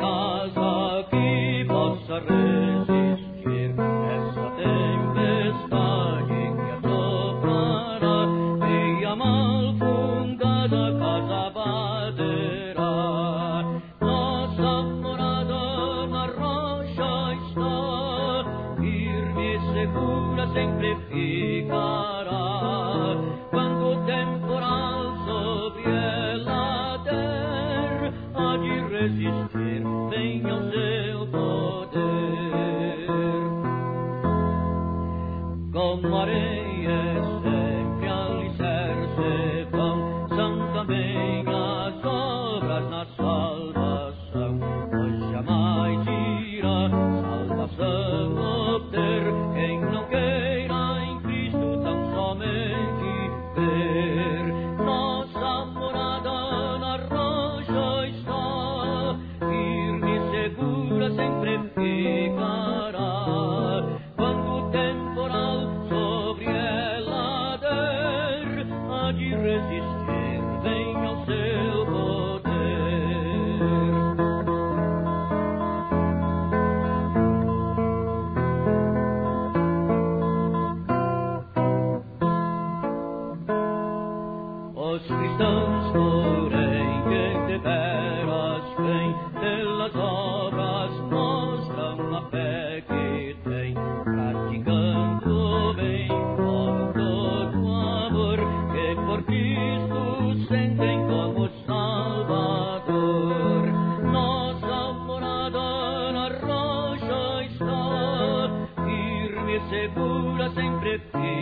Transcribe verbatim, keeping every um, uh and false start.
casa que possa resistir essa tempestade que assoprará e a mal fundada casa baterá. Nossa morada na rocha está, firme e segura sempre ficará. Quando o temporal sobre ela der, há de resistir bem ao seu poder. Como areia sempre alicerce vão, são também as obras na salvação, pois jamais irá salvação obter quem não queira em Cristo tão somente ver. Nossa morada na rocha está, firme e segura sempre ficará. Quando o temporal sobre ela der, há de resistir bem ao seu poder. Os cristãos, porém, que de veras vêm, pelas obras mostram a fé que têm, praticando bem com todo o amor que por Cristo sentem como Salvador. Nossa morada na rocha está, firme e segura sempre fica.